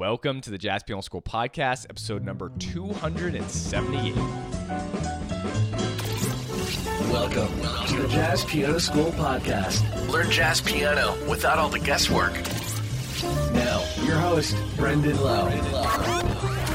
Welcome to the Jazz Piano School Podcast, episode number 278. Welcome to the Jazz Piano School Podcast. Learn jazz piano without all the guesswork. Now, your host, Brendan Lowe.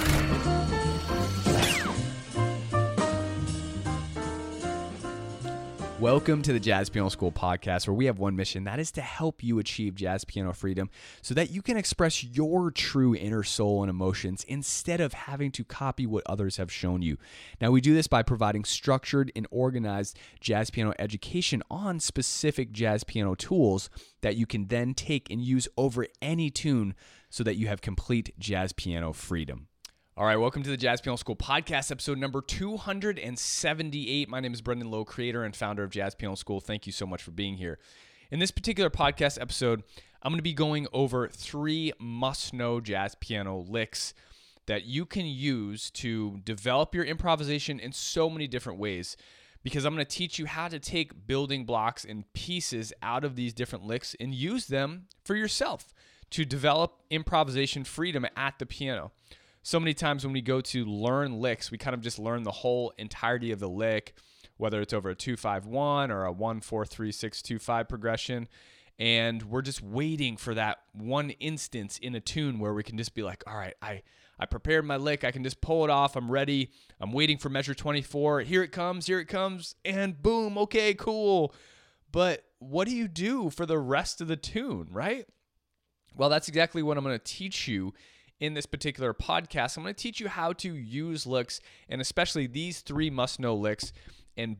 Welcome to the Jazz Piano School Podcast, where we have one mission, that is to help you achieve jazz piano freedom so that you can express your true inner soul and emotions instead of having to copy what others have shown you. Now, we do this by providing structured and organized jazz piano education on specific jazz piano tools that you can then take and use over any tune so that you have complete jazz piano freedom. All right, welcome to the Jazz Piano School Podcast, episode number 278. My name is Brendan Lowe, creator and founder of Jazz Piano School. Thank you so much for being here. In this particular podcast episode, I'm going to be going over 3 must-know jazz piano licks that you can use to develop your improvisation in so many different ways, because I'm going to teach you how to take building blocks and pieces out of these different licks and use them for yourself to develop improvisation freedom at the piano. So many times when we go to learn licks, we kind of just learn the whole entirety of the lick, whether it's over a 2-5-1 or a 1-4-3-6-2-5 progression, and we're just waiting for that one instance in a tune where we can just be like, all right, I prepared my lick, I can just pull it off, I'm ready, I'm waiting for measure 24, here it comes, and boom, okay, cool. But what do you do for the rest of the tune, right? Well, that's exactly what I'm going to teach you in this particular podcast. I'm going to teach you how to use licks, and especially these 3 must-know licks, and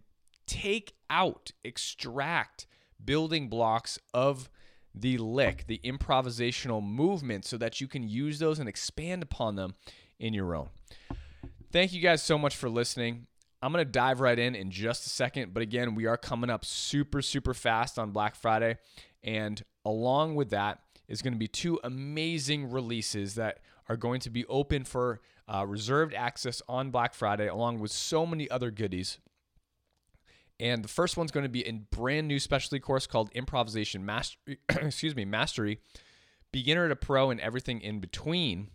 extract building blocks of the lick, the improvisational movement, so that you can use those and expand upon them in your own. Thank you guys so much for listening. I'm going to dive right in just a second, but again, we are coming up super fast on Black Friday, and along with that is going to be 2 amazing releases that are going to be open for reserved access on Black Friday, along with so many other goodies. And the first one's going to be a brand new specialty course called Improvisation Mastery, Mastery, Beginner to Pro and everything in between.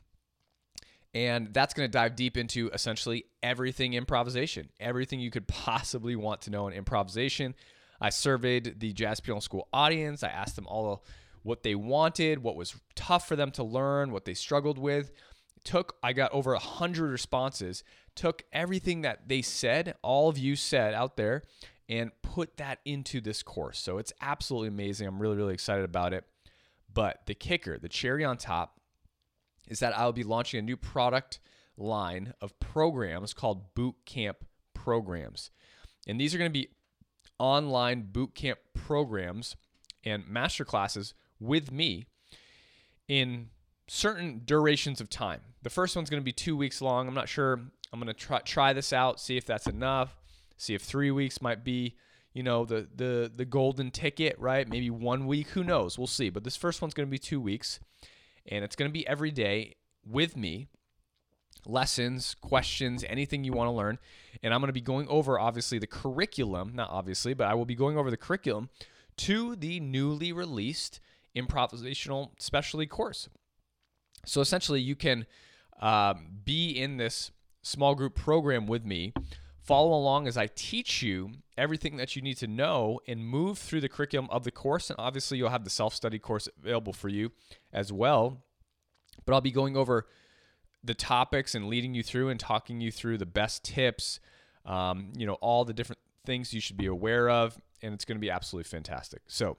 And that's going to dive deep into essentially everything improvisation, everything you could possibly want to know in improvisation. I surveyed the Jazz Piano School audience. I asked them all what they wanted, what was tough for them to learn, what they struggled with. I got over 100 responses, took everything that they said, all of you said out there, and put that into this course. So it's absolutely amazing. I'm really excited about it. But the kicker, the cherry on top, is that I'll be launching a new product line of programs called Boot Camp Programs. And these are going to be online boot camp programs and masterclasses with me in certain durations of time. The first one's going to be 2 weeks long. I'm not sure. I'm going to try this out, see if that's enough, see if 3 weeks might be, the golden ticket, right? Maybe 1 week, who knows? We'll see. But this first one's going to be 2 weeks, and it's going to be every day with me. Lessons, questions, anything you want to learn. And I'm going to be going over, obviously, the curriculum. Not obviously, but I will be going over the curriculum to the newly released improvisational specialty course. So essentially, you can be in this small group program with me, follow along as I teach you everything that you need to know, and move through the curriculum of the course. And obviously, you'll have the self-study course available for you as well. But I'll be going over the topics and leading you through and talking you through the best tips, all the different things you should be aware of, and it's going to be absolutely fantastic. So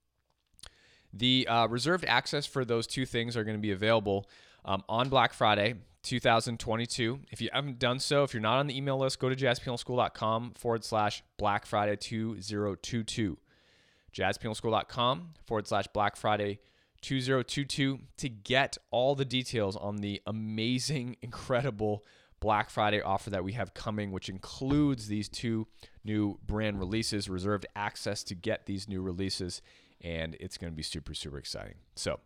the reserved access for those 2 things are going to be available on Black Friday 2022. If you haven't done so, if you're not on the email list, go to jazzpianoschool.com/Black Friday 2022. jazzpianoschool.com/Black Friday 2022 to get all the details on the amazing, incredible Black Friday offer that we have coming, which includes these 2 new brand releases, reserved access to get these new releases, and it's going to be super exciting. So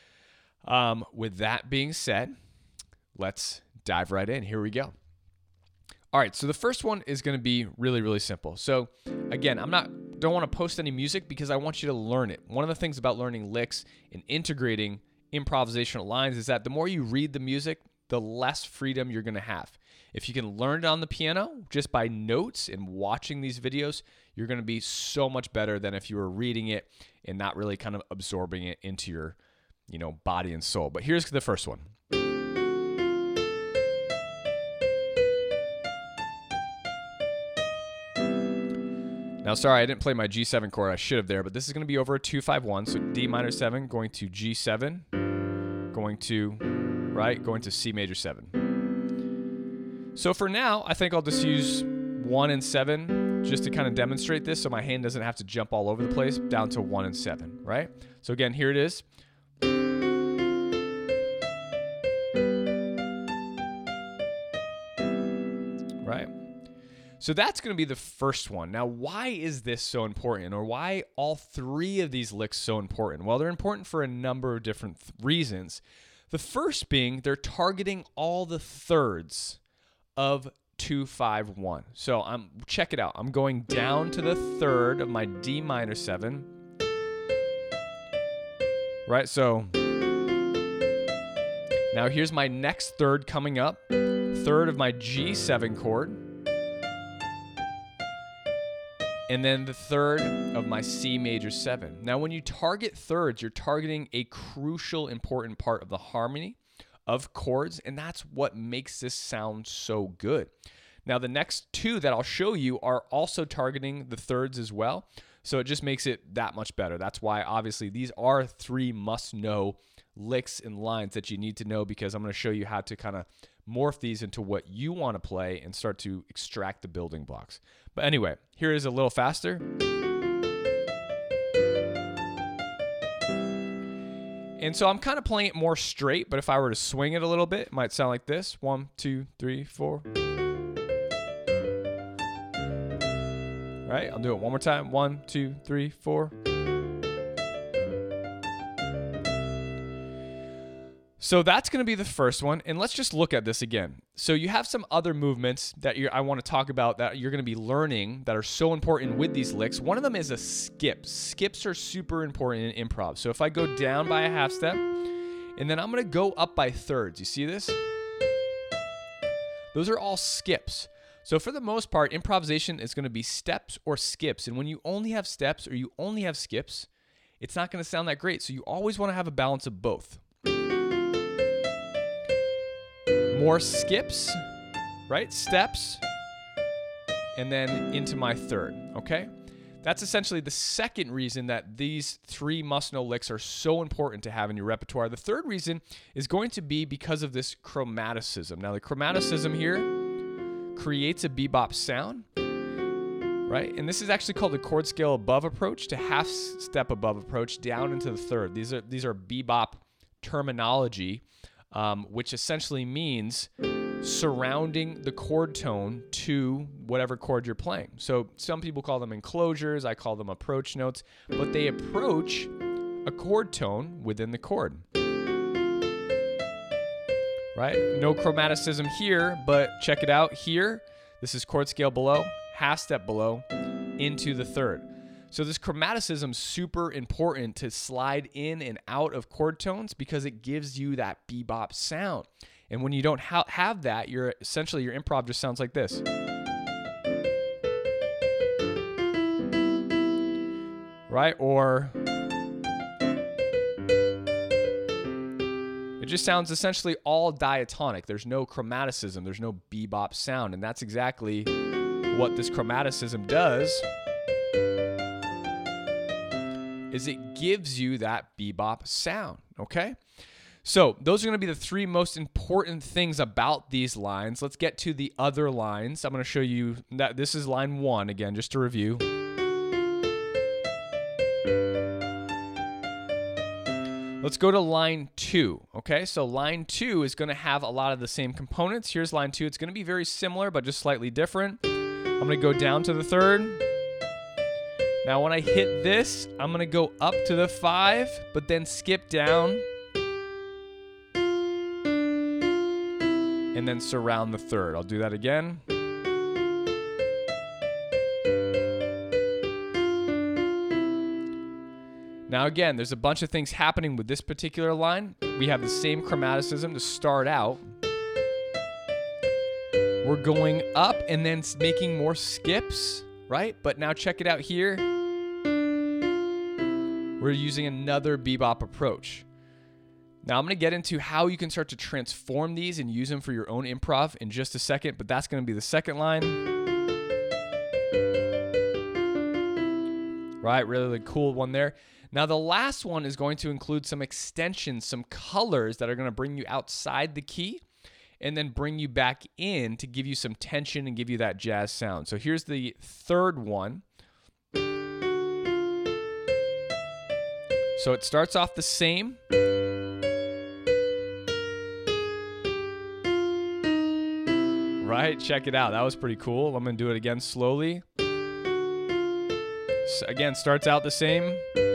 with that being said, let's dive right in. Here we go. All right, so the first one is going to be really simple. So again, don't want to post any music because I want you to learn it. One of the things about learning licks and integrating improvisational lines is that the more you read the music, the less freedom you're going to have. If you can learn it on the piano just by notes and watching these videos, you're going to be so much better than if you were reading it and not really kind of absorbing it into your, body and soul. But here's the first one. Now, sorry, I didn't play my G7 chord. I should have there, but this is going to be over a 2-5-1. So D minor 7, going to G7, going to C major 7. So for now, I think I'll just use 1 and 7 just to kind of demonstrate this so my hand doesn't have to jump all over the place, down to 1 and 7, right? So again, here it is. Right? So that's going to be the first one. Now, why is this so important, or why all three of these licks so important? Well, they're important for a number of different reasons. The first being they're targeting all the thirds of 2-5-1. So check it out. I'm going down to the third of my D minor 7. Right? So now here's my next third coming up. Third of my G7 chord. And then the third of my C major 7. Now, when you target thirds, you're targeting a crucial, important part of the harmony of chords, and that's what makes this sound so good. Now, the next two that I'll show you are also targeting the thirds as well, so it just makes it that much better. That's why, obviously, these are 3 must-know licks and lines that you need to know, because I'm going to show you how to kind of morph these into what you want to play and start to extract the building blocks. But anyway, here is a little faster. And so I'm kind of playing it more straight, but if I were to swing it a little bit, it might sound like this. 1, 2, 3, 4. Right? I'll do it one more time. 1, 2, 3, 4. So that's going to be the first one, and let's just look at this again. So you have some other movements that I want to talk about that you're going to be learning that are so important with these licks. One of them is a skip. Skips are super important in improv. So if I go down by a half step, and then I'm going to go up by thirds. You see this? Those are all skips. So for the most part, improvisation is going to be steps or skips, and when you only have steps or you only have skips, it's not going to sound that great. So you always want to have a balance of both. More skips, right? Steps, and then into my third, okay? That's essentially the second reason that these 3 must-know licks are so important to have in your repertoire. The third reason is going to be because of this chromaticism. Now, the chromaticism here creates a bebop sound, right? And this is actually called the chord scale above approach to half step above approach down into the third. These are bebop terminology, which essentially means surrounding the chord tone to whatever chord you're playing. So some people call them enclosures, I call them approach notes, but they approach a chord tone within the chord. Right? No chromaticism here, but check it out here. This is chord scale below, half step below, into the third. So this chromaticism is super important to slide in and out of chord tones because it gives you that bebop sound. And when you don't have that, essentially your improv just sounds like this. Right? Or it just sounds essentially all diatonic. There's no chromaticism. There's no bebop sound. And that's exactly what this chromaticism does. Is it gives you that bebop sound, okay? So those are going to be the 3 most important things about these lines. Let's get to the other lines. I'm going to show you that this is line 1, again, just to review. Let's go to line 2, okay? So line 2 is going to have a lot of the same components. Here's line 2. It's going to be very similar, but just slightly different. I'm going to go down to the third. Now, when I hit this, I'm going to go up to the 5, but then skip down. And then surround the third. I'll do that again. Now, again, there's a bunch of things happening with this particular line. we have the same chromaticism to start out. We're going up and then making more skips, right? But now check it out here. We're using another bebop approach. Now I'm going to get into how you can start to transform these and use them for your own improv in just a second, but that's going to be the second line. Right, really cool one there. Now the last one is going to include some extensions, some colors that are going to bring you outside the key and then bring you back in to give you some tension and give you that jazz sound. So here's the third one. So it starts off the same. Right, check it out. That was pretty cool. I'm going to do it again slowly. So again, starts out the same.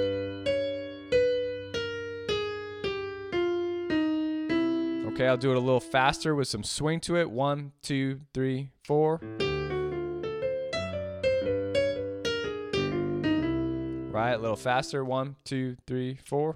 Okay, I'll do it a little faster with some swing to it. 1, 2, 3, 4. Right, a little faster. 1, 2, 3, 4.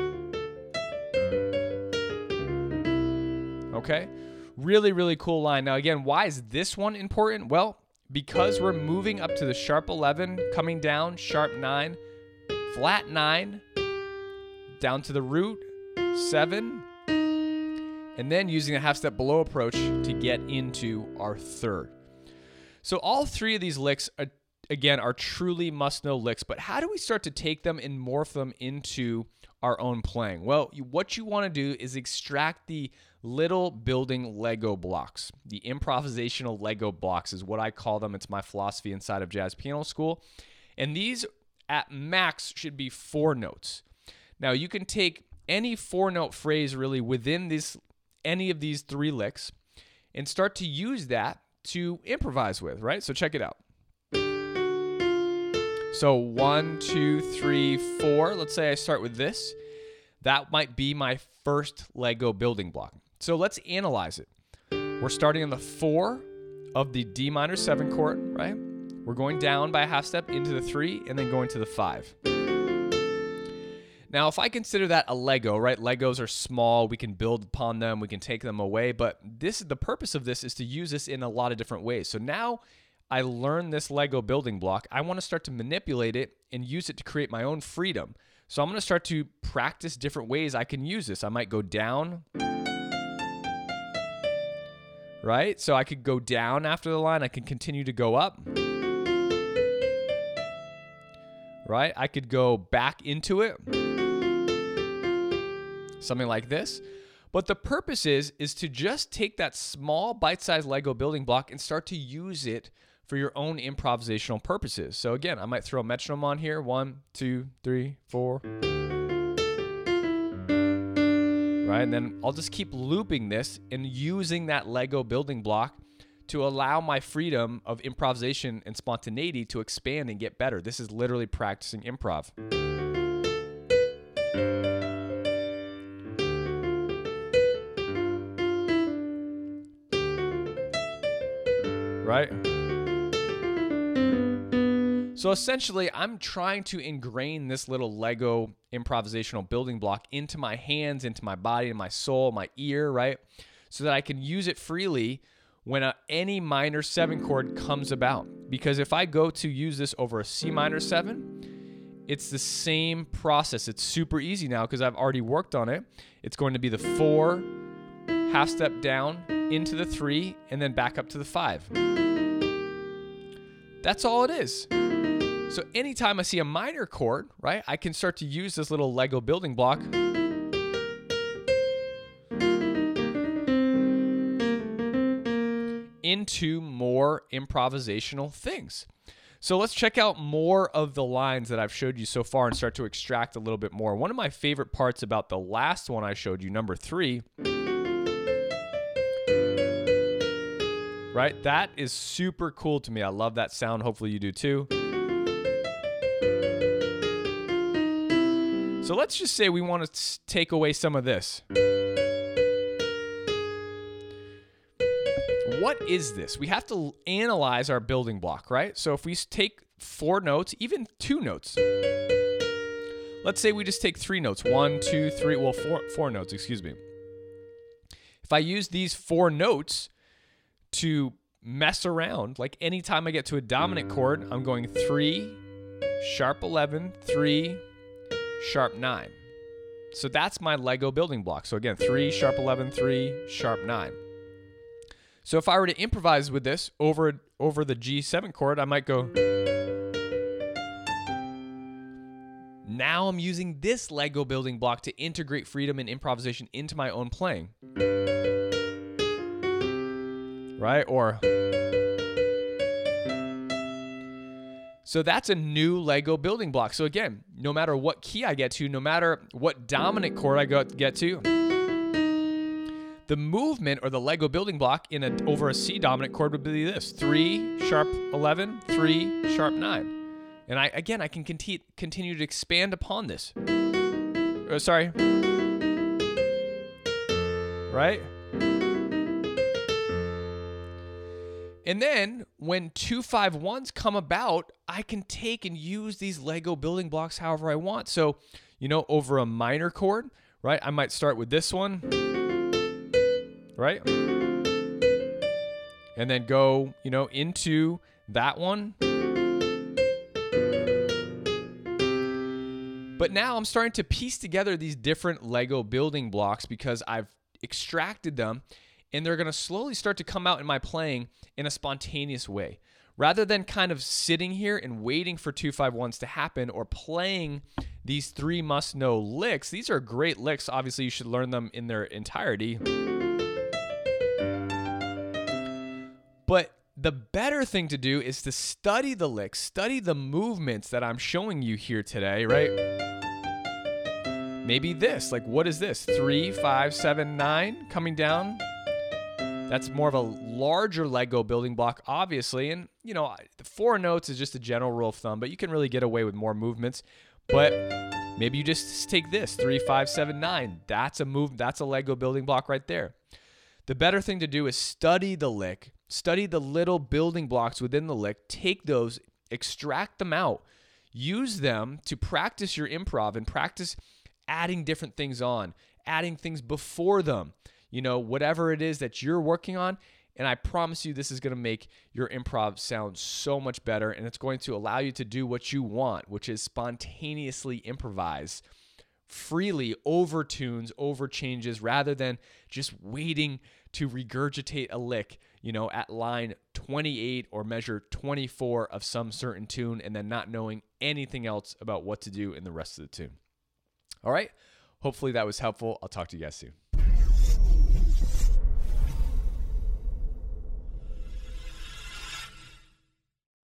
Okay, really, really cool line. Now again, why is this one important? Well, because we're moving up to the sharp 11, coming down, sharp 9, flat 9, down to the root, 7, and then using a half step below approach to get into our third. So all three of these licks, again, are truly must-know licks, but how do we start to take them and morph them into our own playing? Well, what you want to do is extract the little building Lego blocks. The improvisational Lego blocks is what I call them. It's my philosophy inside of Jazz Piano School. And these at max should be 4 notes. Now you can take any 4-note phrase really within any of these 3 licks and start to use that to improvise with, right? So check it out. So 1, 2, 3, 4. Let's say I start with this. That might be my first Lego building block. So let's analyze it. We're starting on the 4 of the D minor 7 chord, right? We're going down by a half step into the 3 and then going to the 5. Now, if I consider that a Lego, right? Legos are small. We can build upon them. We can take them away. But the purpose of this is to use this in a lot of different ways. So now I learn this Lego building block. I want to start to manipulate it and use it to create my own freedom. So I'm going to start to practice different ways I can use this. I might go down, right? So I could go down after the line. I can continue to go up, right? I could go back into it, something like this. But the purpose is to just take that small bite-sized Lego building block and start to use it for your own improvisational purposes. So again, I might throw a metronome on here. 1, 2, 3, 4. Right, and then I'll just keep looping this and using that Lego building block to allow my freedom of improvisation and spontaneity to expand and get better. This is literally practicing improv. Right? So essentially, I'm trying to ingrain this little Lego improvisational building block into my hands, into my body, and my soul, my ear, right? So that I can use it freely when any minor 7 chord comes about. Because if I go to use this over a C minor 7, it's the same process. It's super easy now because I've already worked on it. It's going to be the 4, half step down into the 3, and then back up to the 5. That's all it is. So anytime I see a minor chord, right, I can start to use this little Lego building block into more improvisational things. So let's check out more of the lines that I've showed you so far and start to extract a little bit more. One of my favorite parts about the last one I showed you, number 3, right? That is super cool to me. I love that sound. Hopefully you do too. So let's just say we want to take away some of this. What is this? We have to analyze our building block, right? So if we take 4 notes, even 2 notes, let's say we just take 3 notes. 1, 2, 3, well, four notes, excuse me. If I use these 4 notes to mess around, like anytime I get to a dominant chord, I'm going 3, sharp 11, 3, sharp 9. So that's my Lego building block. So again, 3, sharp 11, 3, sharp 9. So if I were to improvise with this over the G7 chord, I might go. Now I'm using this Lego building block to integrate freedom and improvisation into my own playing. Right? Or so that's a new Lego building block. So again, no matter what key I get to, no matter what dominant chord I get to, the movement or the Lego building block over a C dominant chord would be this: 3, sharp 11, 3, sharp 9. And I can continue to expand upon this. Sorry. Right? And then when 2-5-1s come about, I can take and use these Lego building blocks however I want. So, over a minor chord, right? I might start with this one, right? And then go, into that one. But now I'm starting to piece together these different Lego building blocks because I've extracted them, and they're going to slowly start to come out in my playing in a spontaneous way. Rather than kind of sitting here and waiting for 2-5-1s to happen or playing these 3 must-know licks. These are great licks. Obviously, you should learn them in their entirety. But the better thing to do is to study the licks, study the movements that I'm showing you here today, right? Maybe this, like what is this? 3, 5, 7, 9 coming down. That's more of a larger Lego building block, obviously. And, the 4 notes is just a general rule of thumb, but you can really get away with more movements. But maybe you just take this, 3, 5, 7, 9. That's a Lego building block right there. The better thing to do is study the lick, study the little building blocks within the lick, take those, extract them out, use them to practice your improv and practice adding different things on, adding things before them, whatever it is that you're working on. And I promise you, this is going to make your improv sound so much better. And it's going to allow you to do what you want, which is spontaneously improvise freely over tunes, over changes, rather than just waiting to regurgitate a lick, at line 28 or measure 24 of some certain tune and then not knowing anything else about what to do in the rest of the tune. All right. Hopefully that was helpful. I'll talk to you guys soon.